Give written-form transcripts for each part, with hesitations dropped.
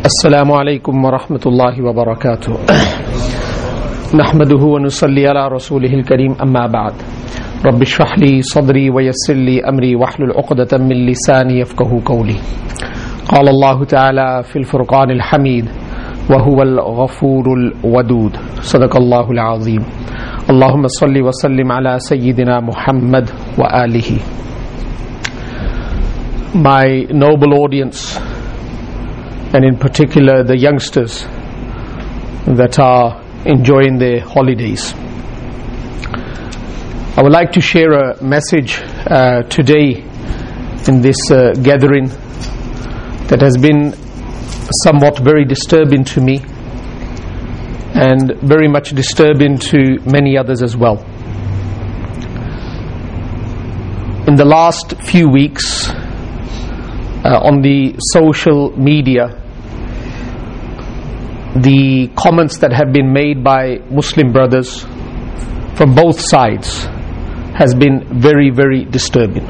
السلام عليكم ورحمة الله وبركاته نحمده ونصلي على رسوله الكريم أما بعد رب اشرح لي صدري ويسر لي أمري واحلل عقدة من لساني يفقهوا قولي قال الله تعالى في الفرقان الحميد وهو الغفور الودود صدق الله العظيم اللهم صل وسلم على سيدنا محمد وآله. My noble audience, and in particular the youngsters that are enjoying their holidays, I would like to share a message today in this gathering that has been somewhat very disturbing to me and very much disturbing to many others as well. In the last few weeks, on the social media, the comments that have been made by Muslim brothers from both sides has been very, very disturbing.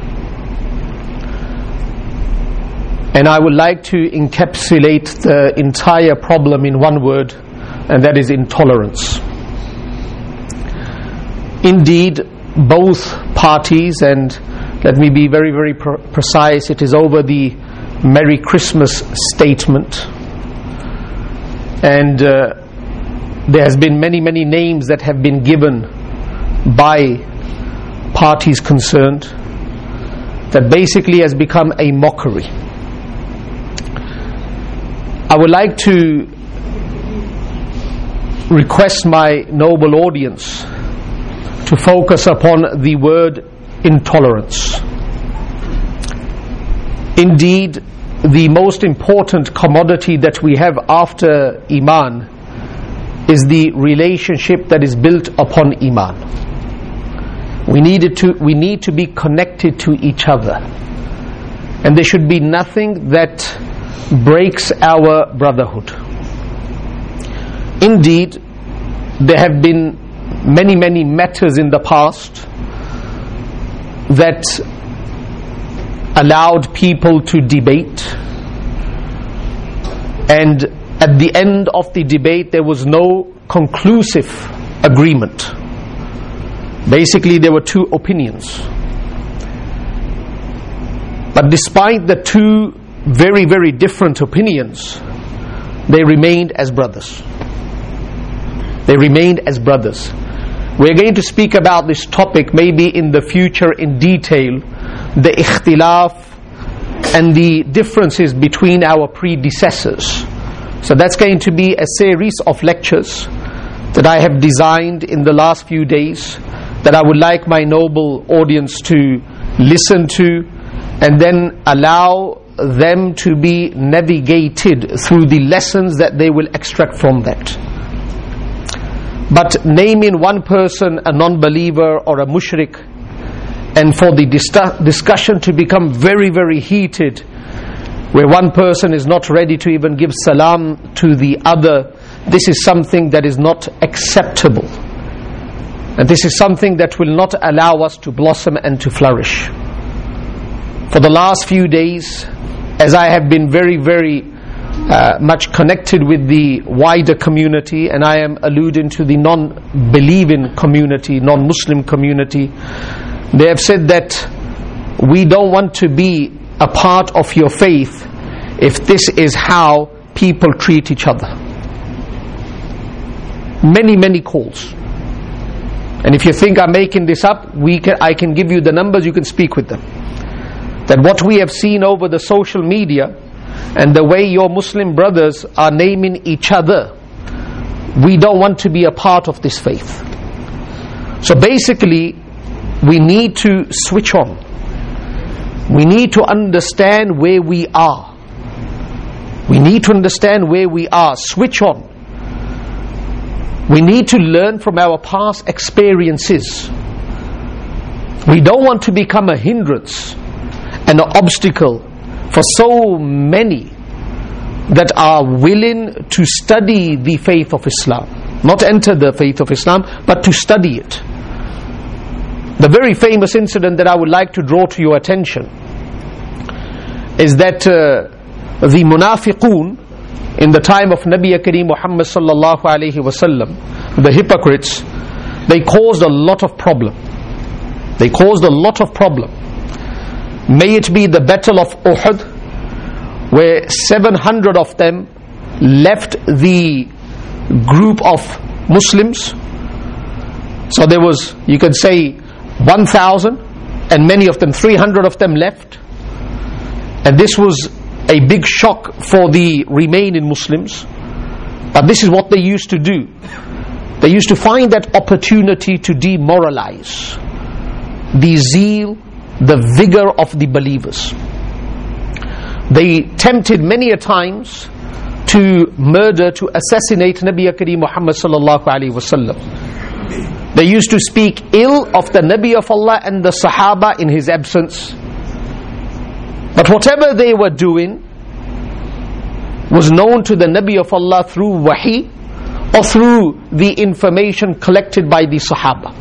And I would like to encapsulate the entire problem in one word, and that is intolerance. Indeed, both parties, and let me be very, very precise, it is over the Merry Christmas statement, and there has been many, many names that have been given by parties concerned that basically has become a mockery. I would like to request my noble audience to focus upon the word intolerance. Indeed, the most important commodity that we have after Iman is the relationship that is built upon Iman. We need to be connected to each other, and there should be nothing that breaks our brotherhood. Indeed, there have been many, many matters in the past that allowed people to debate, and at the end of the debate there was no conclusive agreement. Basically, there were two opinions, but despite the two very, very different opinions, they remained as brothers. They remained as brothers. We're going to speak about this topic maybe in the future in detail, the ikhtilaf and the differences between our predecessors. So that's going to be a series of lectures that I have designed in the last few days, that I would like my noble audience to listen to and then allow them to be navigated through the lessons that they will extract from that. But naming one person a non-believer or a mushrik, and for the discussion to become very, very heated, where one person is not ready to even give salam to the other, this is something that is not acceptable. And this is something that will not allow us to blossom and to flourish. For the last few days, as I have been very, very much connected with the wider community, and I am alluding to the non-believing community, non-Muslim community, they have said that we don't want to be a part of your faith if this is how people treat each other. Many, many calls. And if you think I'm making this up, I can give you the numbers, you can speak with them. That what we have seen over the social media and the way your Muslim brothers are naming each other, we don't want to be a part of this faith. So basically, we need to switch on. We need to understand where we are. We need to understand where we are. Switch on. We need to learn from our past experiences. We don't want to become a hindrance and an obstacle for so many that are willing to study the faith of Islam. Not enter the faith of Islam, but to study it. The very famous incident that I would like to draw to your attention is that the munafiqun in the time of Nabi Kareem Muhammad sallallahu alaihi wasallam, the hypocrites, they caused a lot of problem. They caused a lot of problem. May it be the battle of Uhud, where 700 of them left the group of Muslims. So there was, you can say, 1,000, and many of them, 300 of them left. And this was a big shock for the remaining Muslims. But this is what they used to do. They used to find that opportunity to demoralize the zeal, the vigor of the believers. They tempted many a times to murder, to assassinate Nabi Kareem Muhammad sallallahu alaihi wasallam. They used to speak ill of the Nabi of Allah and the Sahaba in his absence. But whatever they were doing was known to the Nabi of Allah through wahi or through the information collected by the Sahaba.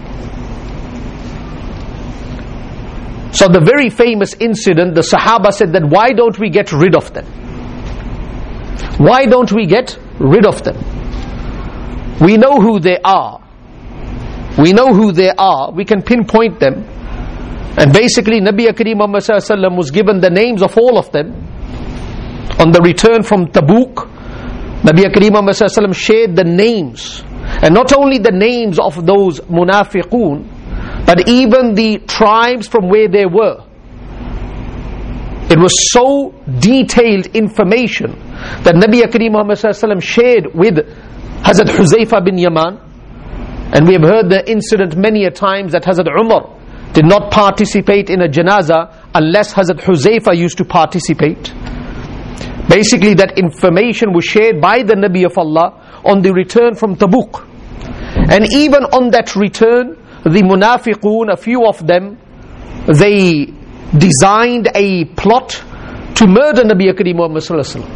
So the very famous incident, the Sahaba said that, why don't we get rid of them? Why don't we get rid of them? We know who they are. We know who they are. We can pinpoint them. And basically Nabi Kareem Muhammad sallallahu alaihi wasallam was given the names of all of them. On the return from Tabuk, Nabi Kareem Muhammad sallallahu alaihi wasallam shared the names. And not only the names of those munafiqun, but even the tribes from where they were. It was so detailed information that Nabi Kareem Muhammad sallallahu alaihi wasallam shared with Hazrat Huzaifa bin Yaman. And we have heard the incident many a times that Hazrat Umar did not participate in a janazah unless Hazrat Huzaifa used to participate. Basically that information was shared by the Nabi of Allah on the return from Tabuk. And even on that return, the munafiqun, a few of them, they designed a plot to murder Nabi Kareem Muhammad sallallahu alaihi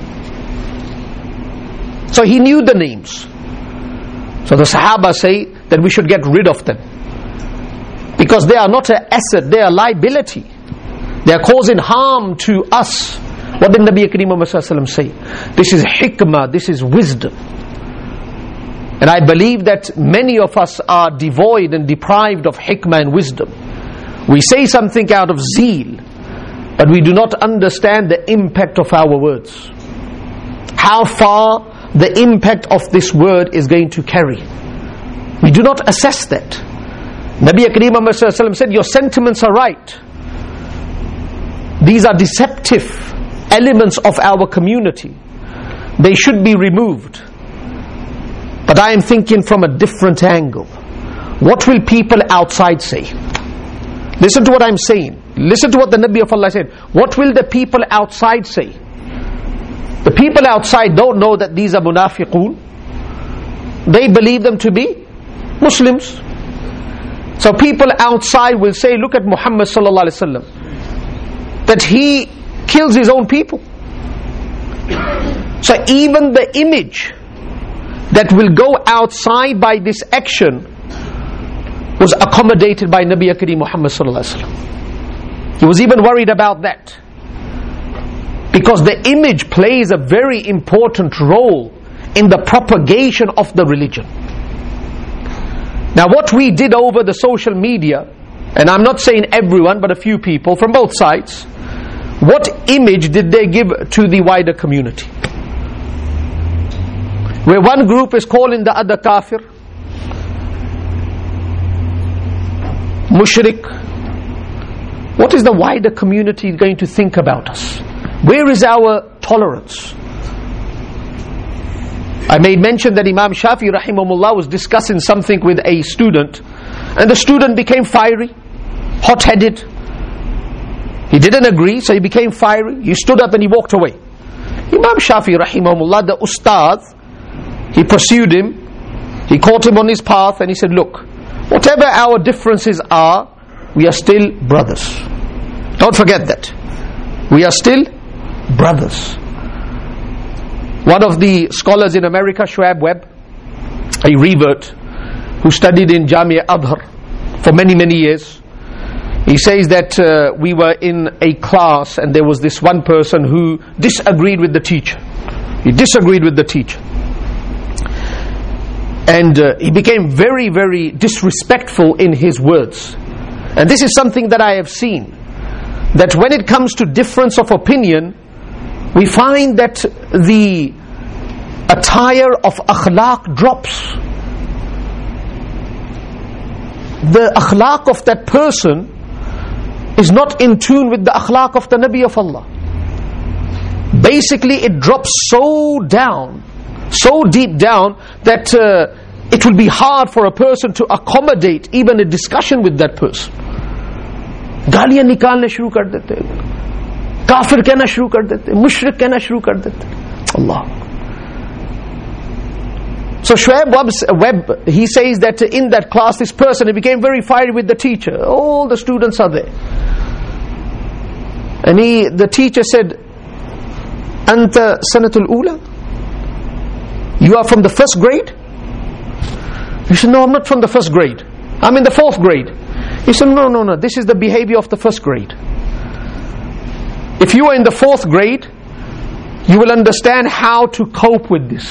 wasallam. So he knew the names. So the Sahaba say that we should get rid of them, because they are not an asset, they are a liability. They are causing harm to us. What did Nabi Kareem Muhammad sallallahu alaihi wasallam say? This is hikmah, this is wisdom. And I believe that many of us are devoid and deprived of hikmah and wisdom. We say something out of zeal, but we do not understand the impact of our words. How far the impact of this word is going to carry. We do not assess that. Nabi Kareem Muhammad sallallahu alaihi wasallam said, your sentiments are right. These are deceptive elements of our community. They should be removed. But I am thinking from a different angle. What will people outside say? Listen to what I'm saying. Listen to what the Nabi of Allah said. What will the people outside say? The people outside don't know that these are munafiqun. They believe them to be Muslims. So people outside will say, look at Muhammad sallallahu alaihi wasallam, that he kills his own people. So even the image that will go outside by this action was accommodated by Nabi Kareem Muhammad sallallahu alaihi wasallam. He was even worried about that, because the image plays a very important role in the propagation of the religion. Now what we did over the social media, and I'm not saying everyone but a few people from both sides, what image did they give to the wider community? Where one group is calling the other kafir, mushrik, what is the wider community going to think about us? Where is our tolerance? I made mention that Imam Shafi rahimahullah was discussing something with a student, and the student became fiery, hot-headed. He didn't agree, so he became fiery. He stood up and he walked away. Imam Shafi rahimahullah, the ustad, he pursued him, he caught him on his path, and he said, look, whatever our differences are, we are still brothers. Don't forget that. We are still brothers. One of the scholars in America, Schwab Webb, a revert who studied in Jamia Adhar for many years, he says that we were in a class and there was this one person who disagreed with the teacher. He disagreed with the teacher. And he became very, very disrespectful in his words. And this is something that I have seen, that when it comes to difference of opinion, we find that the attire of akhlaq drops. The akhlaq of that person is not in tune with the akhlaq of the Nabi of Allah. Basically it drops so down, so deep down, that it will be hard for a person to accommodate even a discussion with that person. गालियां निकालने शुरू कर देते, काफिर कहना शुरू कर देते, मुशरिक कहना शुरू कर देते. Allah. So Shoaib Webb, he says that in that class, this person, he became very fiery with the teacher. All the students are there. And the teacher said, Anta sanatul ula? You are from the first grade? He said, no, I'm not from the first grade. I'm in the fourth grade. He said, no, this is the behavior of the first grade. If you are in the fourth grade, you will understand how to cope with this,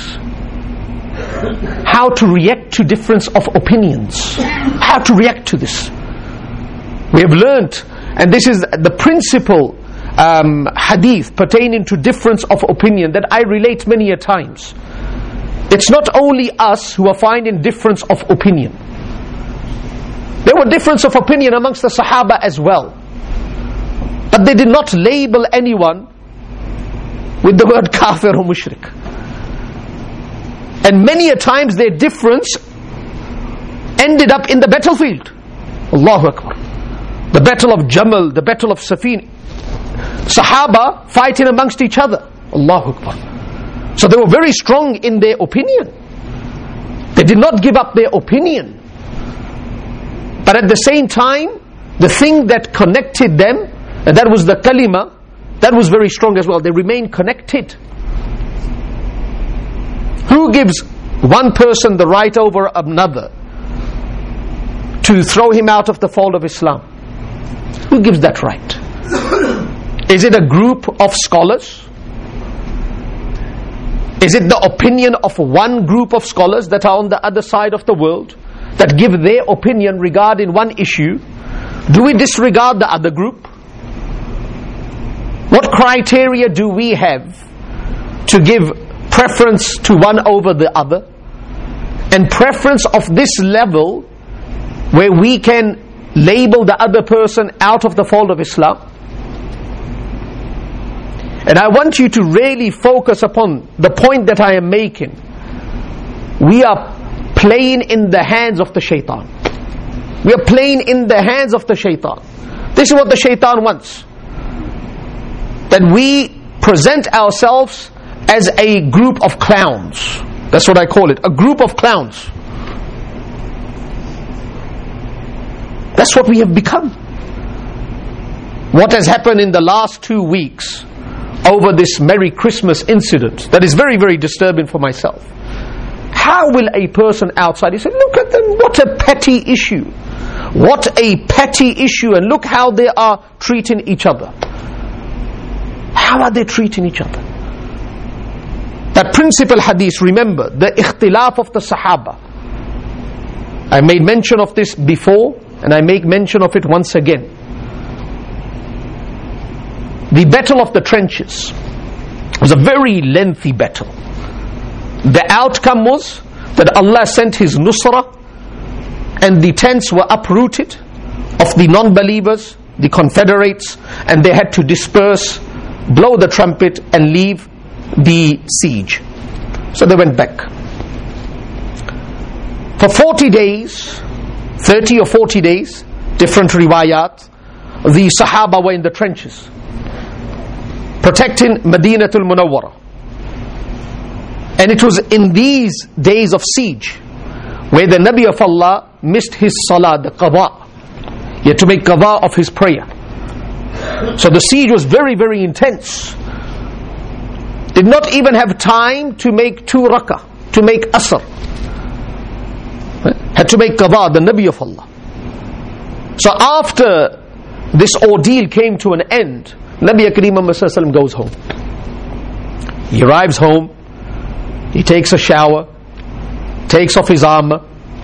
how to react to difference of opinions, how to react to this. We have learnt, and this is the principal hadith pertaining to difference of opinion that I relate many a times. It's not only us who are finding difference of opinion. There were difference of opinion amongst the Sahaba as well, but they did not label anyone with the word kafir or mushrik. And many a times their difference ended up in the battlefield. Allahu Akbar. The battle of Jamal, the battle of Safin. Sahaba fighting amongst each other. Allahu Akbar. So they were very strong in their opinion. They did not give up their opinion. But at the same time, the thing that connected them, and that was the kalima, that was very strong as well. They remained connected. Who gives one person the right over another to throw him out of the fold of Islam? Who gives that right? Is it a group of scholars? Is it the opinion of one group of scholars that are on the other side of the world, that give their opinion regarding one issue? Do we disregard the other group? What criteria do we have to give preference to one over the other? And preference of this level where we can label the other person out of the fold of Islam? And I want you to really focus upon the point that I am making. We are playing in the hands of the shaitan. We are playing in the hands of the shaitan. This is what the shaitan wants. That we present ourselves as a group of clowns. That's what I call it, a group of clowns. That's what we have become. What has happened in the last 2 weeks over this Merry Christmas incident, that is very, very disturbing for myself. How will a person outside, he said, look at them, what a petty issue. What a petty issue, and look how they are treating each other. How are they treating each other? That principal hadith, remember, the ikhtilaf of the Sahaba. I made mention of this before, and I make mention of it once again. The battle of the trenches was a very lengthy battle. The outcome was that Allah sent His nusrah, and the tents were uprooted of the non-believers, the confederates, and they had to disperse, blow the trumpet and leave the siege. So they went back. For 40 days, 30 or 40 days, different riwayat, the Sahaba were in the trenches, protecting Madinatul Munawwara. And it was in these days of siege where the Nabi of Allah missed his salah, the qada. He had to make qada of his prayer. So the siege was very, very intense. Did not even have time to make 2 rakah, to make asr. Had to make qada, the Nabi of Allah. So after this ordeal came to an end, Nabi Kareem Muhammad goes home. He arrives home, He takes a shower, takes off his armor,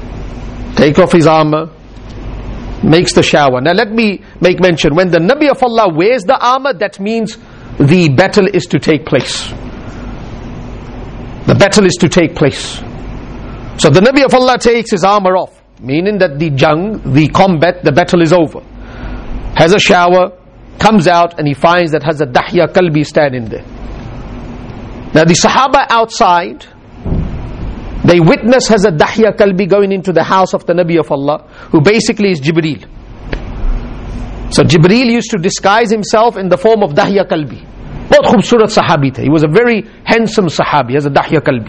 makes the shower. Now let me make mention, when the Nabi of Allah wears the armor, that means the battle is to take place. The battle is to take place. So the Nabi of Allah takes his armor off, meaning that the combat, the battle is over. Has a shower, comes out, and he finds that Hazrat Dahya Kalbi standing there. Now the Sahaba outside, they witness Hazrat Dahya Kalbi going into the house of the Nabi of Allah, who basically is Jibreel. So Jibreel used to disguise himself in the form of Dahya Kalbi. Bahut khubsurat sahabi tha. He was a very handsome sahabi, Hazrat Dahya Kalbi.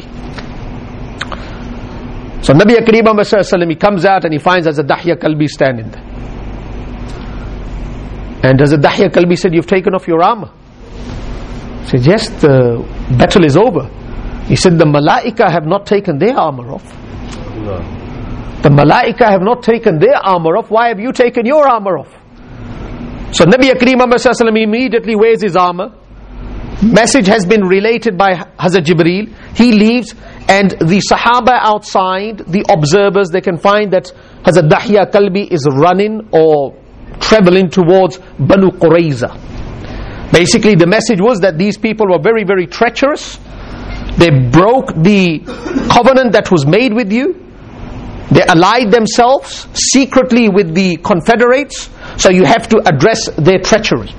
So Nabi Kareem Muhammad sallallahu alaihi wasallam, he comes out and he finds Hazrat Dahya Kalbi standing there. And Hazrat Dahya Kalbi said, "You've taken off your armor." He said, "Yes, the battle is over." He said, "The Malaika have not taken their armor off. The Malaika have not taken their armor off. Why have you taken your armor off?" So Nabi Kareem Muhammad sallallahu alaihi wasallam immediately wears his armor. Message has been related by Hazrat Jibreel. He leaves, and the Sahaba outside, the observers, they can find that Hazrat Dahya Kalbi is running or traveling towards Banu Qurayza. Basically the message was that these people were very, very treacherous. They broke the covenant that was made with you. They allied themselves secretly with the confederates, so you have to address their treachery.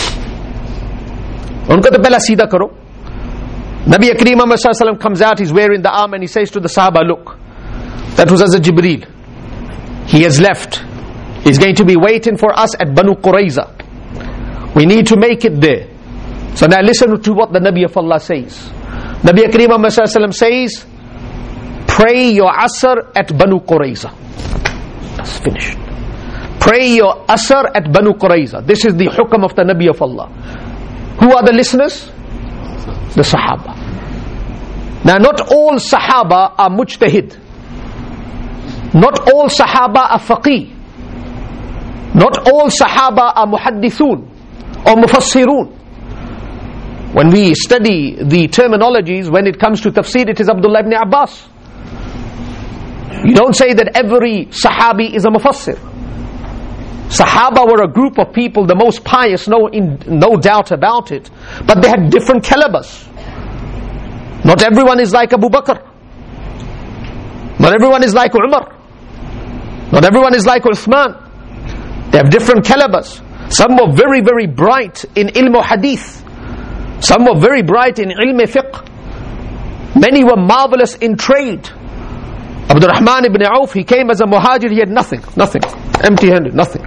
Unka to pehla seedha karo. Nabi Kareem Muhammad sallallahu alaihi wasallam comes out, he's wearing the armor, and he says to the Sahaba, "Look, that was Hazrat Jibreel. He has left. He's going to be waiting for us at Banu Qurayza. We need to make it there." So now listen to what the Nabi of Allah says. Nabi Kareem Muhammad sallallahu alaihi wasallam says, "Pray your Asr at Banu Qurayza." That's finished. Pray your Asr at Banu Qurayza. This is the hukam of the Nabi of Allah. Who are the listeners? The Sahaba. Now not all Sahaba are mujtahid. Not all Sahaba are faqih. Not all Sahaba are muhaddithun or mufassirun. When we study the terminologies, when it comes to tafsir, it is Abdullah ibn Abbas. You don't say that every Sahabi is a mufassir. Sahaba were a group of people, the most pious, no doubt about it. But they had different calibers. Not everyone is like Abu Bakr. Not everyone is like Umar. Not everyone is like Uthman. They have different calibers. Some were very, very bright in ilm hadith. Some were very bright in ilm fiqh. Many were marvelous in trade. Abdurrahman ibn Auf, he came as a muhajir, he had nothing, empty-handed, nothing.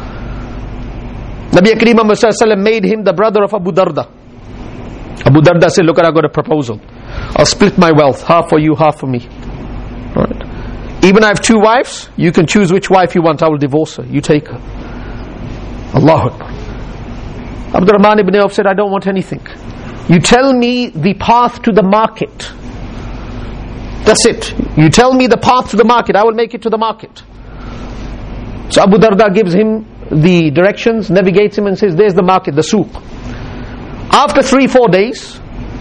Nabi Kareem Muhammad sallallahu alaihi wasallam made him the brother of Abu Darda. Abu Darda said, "Look, I got a proposal. I'll split my wealth, half for you, half for me. Right? Even I have 2 wives, you can choose which wife you want, I will divorce her, you take her." Allahu Akbar. Abdurrahman ibn Auf said, "I don't want anything. You tell me the path to the market. That's it. You tell me the path to the market, I will make it to the market." So Abu Darda gives him the directions, navigates him and says, "There's the market, the souk." After 3-4 days,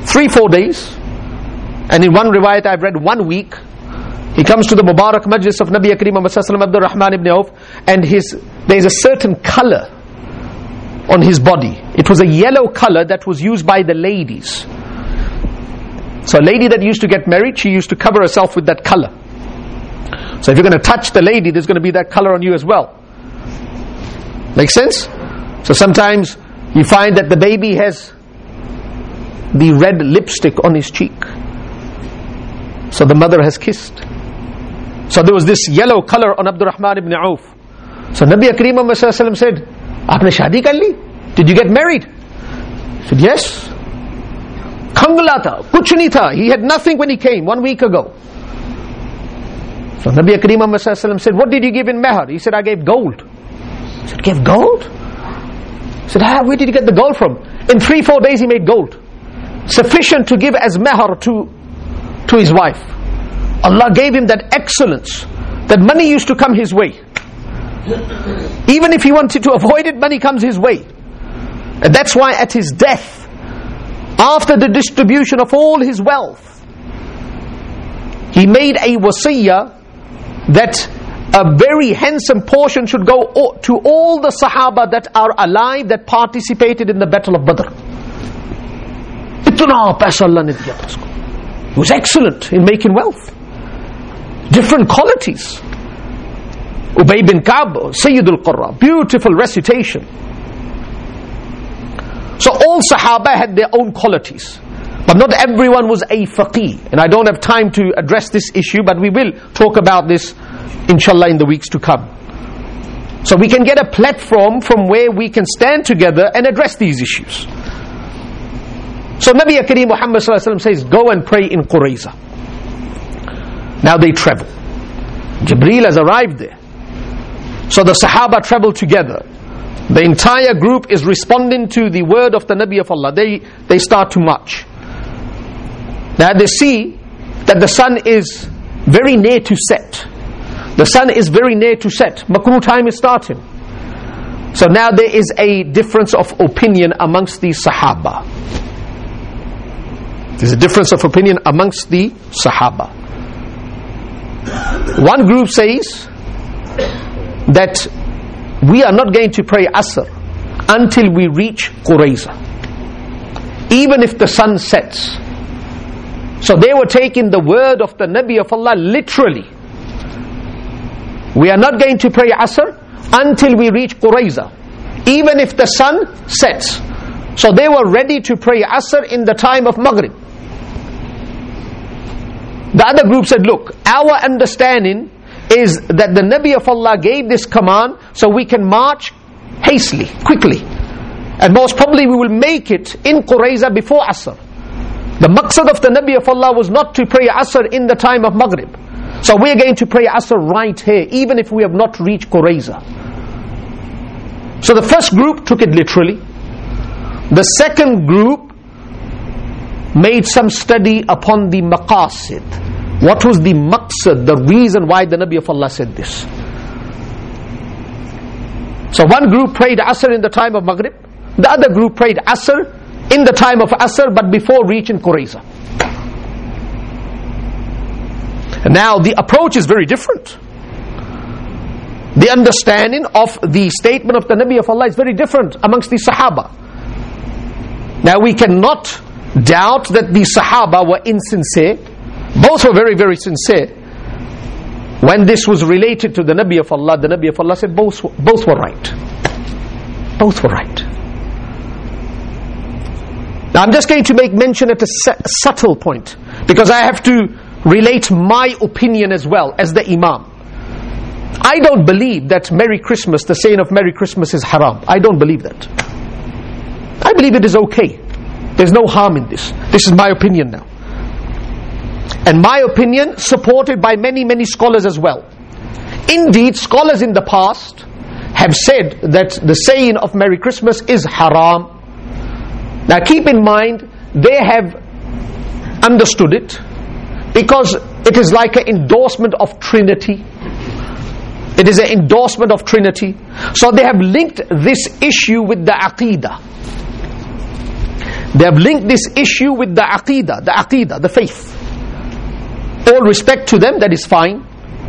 and in one riwayat I've read 1 week, he comes to the Mubarak Majlis of Nabi Kareem Muhammad sallallahu alaihi wasallam, Abdurrahman ibn Auf, and there's a certain color on his body. It was a yellow color that was used by the ladies. So a lady that used to get married, she used to cover herself with that color. So if you're going to touch the lady, there's going to be that color on you as well. Make sense? So sometimes you find that the baby has the red lipstick on his cheek. So the mother has kissed. So there was this yellow color on Abdurrahman ibn Auf. So Nabi Kareem Muhammad sallallahu alaihi wasallam said, "Aapne shaadi kar li? Did you get married?" He said, "Yes." Khangla tha, kuch nahi tha. He had nothing when he came 1 week ago. So Nabi Kareem Muhammad sallallahu alaihi wasallam said, "What did you give in meher?" He said, "I gave gold." He said, "Gave gold?" He said, "Where did you get the gold from?" In 3-4 days he made gold, sufficient to give as meher to his wife. Allah gave him that excellence, that money used to come his way. Even if he wanted to avoid it, money comes his way. And that's why at his death, after the distribution of all his wealth, he made a wasiyah that a very handsome portion should go to all the Sahaba that are alive that participated in the Battle of Badr. Itna paisa Allah ne diya usko. He was excellent in making wealth. Different qualities. Ubay bin Ka'b, Sayyidul Qurra, beautiful recitation. So all Sahaba had their own qualities. But not everyone was a faqih. And I don't have time to address this issue, but we will talk about this inshallah in the weeks to come. So we can get a platform from where we can stand together and address these issues. So Nabi Kareem Muhammad sallallahu alaihi wasallam says, go and pray in Qurayza. Now they travel. Jibreel has arrived there. So the Sahaba travel together. The entire group is responding to the word of the Nabi of Allah. They start to march. Now they see that the sun is very near to set. The sun is very near to set. Makruh time is starting. So now there is a difference of opinion amongst the Sahaba. There's a difference of opinion amongst the Sahaba. One group says that we are not going to pray Asr until we reach Qurayza, even if the sun sets. So they were taking the word of the Nabi of Allah literally. We are not going to pray Asr until we reach Qurayza, even if the sun sets. So they were ready to pray Asr in the time of Maghrib. The other group said, look, our understanding is that the Nabi of Allah gave this command so we can march hastily, quickly. And most probably we will make it in Qurayza before Asr. The maqsad of the Nabi of Allah was not to pray Asr in the time of Maghrib. So we are going to pray Asr right here, even if we have not reached Qurayza. So the first group took it literally. The second group made some study upon the maqasid. What was the maqsad, the reason why the Nabi of Allah said this? So one group prayed Asr in the time of Maghrib. The other group prayed Asr in the time of Asr, but before reaching Qurayza. And now the approach is very different. The understanding of the statement of the Nabi of Allah is very different amongst the Sahaba. Now we cannot doubt that the Sahaba were insincere. Both were very, very sincere. When this was related to the Nabi of Allah, the Nabi of Allah said both were right. Both were right. Now I'm just going to make mention at a subtle point, because I have to relate my opinion as well as the Imam. I don't believe that Merry Christmas, the saying of Merry Christmas, is haram. I don't believe that. I believe it is okay. There's no harm in this. This is my opinion now. And my opinion supported by many, many scholars as well. Indeed, scholars in the past have said that the saying of Merry Christmas is haram. Now keep in mind, they have understood it because it is like an endorsement of Trinity. It is an endorsement of Trinity. So they have linked this issue with the Aqidah. They have linked this issue with the Aqidah, the faith. All respect to them, that is fine.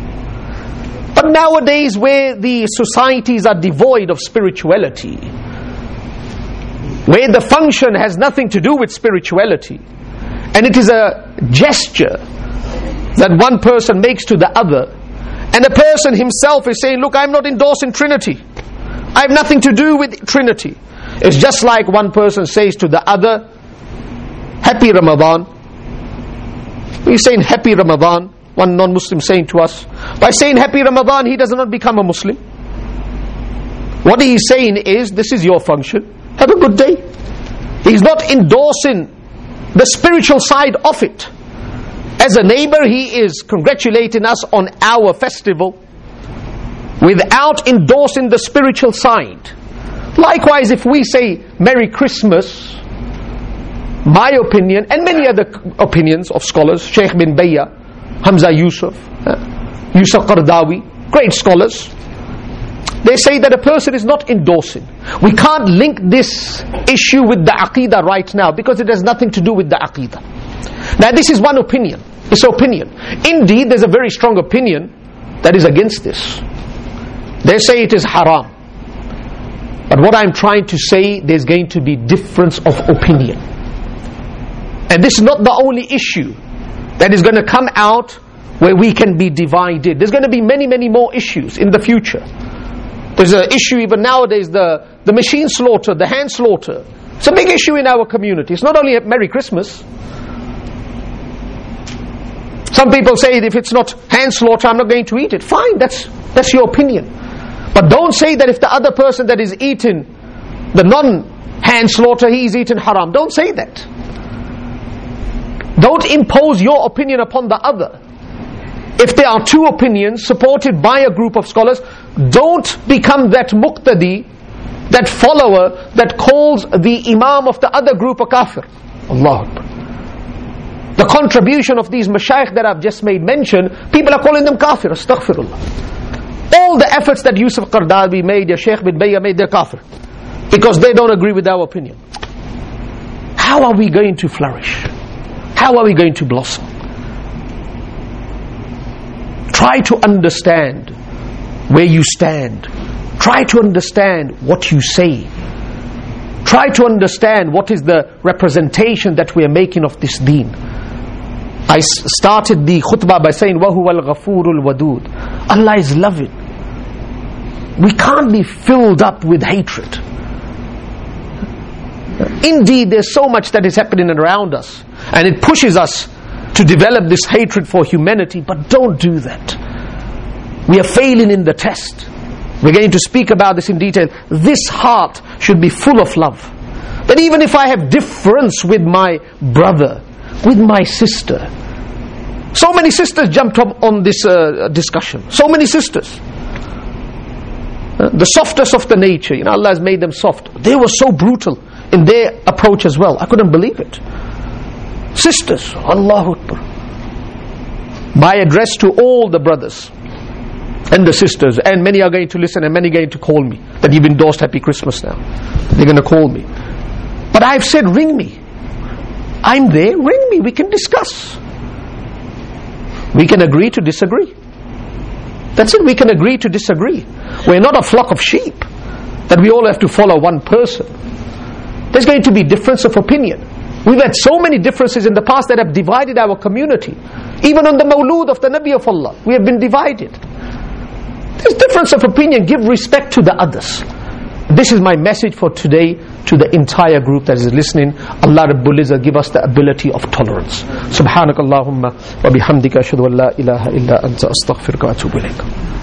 But nowadays, where the societies are devoid of spirituality, where the function has nothing to do with spirituality, and it is a gesture that one person makes to the other, and the person himself is saying, look, I'm not endorsing Trinity, I have nothing to do with Trinity. It's just like one person says to the other, Happy Ramadan. We're saying Happy Ramadan, one non-Muslim saying to us, by saying Happy Ramadan, he does not become a Muslim. What he is saying is, this is your function, have a good day. He's not endorsing the spiritual side of it. As a neighbor, he is congratulating us on our festival without endorsing the spiritual side. Likewise, if we say Merry Christmas, my opinion and many other opinions of scholars, Sheikh bin Bayya, Hamza Yusuf, Yusuf Qardawi, great scholars, they say that a person is not endorsing. We can't link this issue with the Aqidah right now because it has nothing to do with the Aqidah. Now this is one opinion. It's opinion. Indeed, there's a very strong opinion that is against this. They say it is haram. But what I'm trying to say, there's going to be difference of opinion. And this is not the only issue that is going to come out where we can be divided. There's going to be many, many more issues in the future. There's an issue even nowadays, the machine slaughter, the hand slaughter. It's a big issue in our community. It's not only at Merry Christmas. Some people say if it's not hand slaughter, I'm not going to eat it. Fine, that's your opinion. But don't say that if the other person that is eating the non-hand slaughter, he's eating haram. Don't say that. Don't impose your opinion upon the other. If there are two opinions supported by a group of scholars, don't become that muqtadi, that follower that calls the imam of the other group a kafir. Allahu Akbar. The contribution of these mashayikh that I've just made mention, people are calling them kafir. Astaghfirullah. All the efforts that Yusuf Qaradawi made, ya Shaykh bin Bayya made, they're kafir. Because they don't agree with our opinion. How are we going to flourish? How are we going to blossom? Try to understand where you stand. Try to understand what you say. Try to understand what is the representation that we are making of this deen. I started the khutbah by saying, وَهُوَ الْغَفُورُ الْوَدُودُ. Allah is loving. We can't be filled up with hatred. Indeed, there's so much that is happening around us, and it pushes us to develop this hatred for humanity, but don't do that. We are failing in the test. We're going to speak about this in detail. This heart should be full of love. That even if I have difference with my brother, with my sister. So many sisters jumped up on this discussion. So many sisters. The softest of the nature. Allah has made them soft. They were so brutal in their approach as well. I couldn't believe it. Sisters, Allahu Akbar. My address to all the brothers and the sisters, and many are going to listen and many are going to call me, that you've endorsed Happy Christmas now. They're going to call me. But I've said, ring me. I'm there, ring me, we can discuss. We can agree to disagree. That's it, we can agree to disagree. We're not a flock of sheep that we all have to follow one person. There's going to be difference of opinion. We've had so many differences in the past that have divided our community. Even on the Mawlud of the Nabi of Allah, we have been divided. There's difference of opinion. Give respect to the others. This is my message for today to the entire group that is listening. Allah Rabbul Izzah give us the ability of tolerance. Subhanakallahumma wa bihamdika ashhadu an la ilaha illa anta astaghfiruka wa atubu ilayk.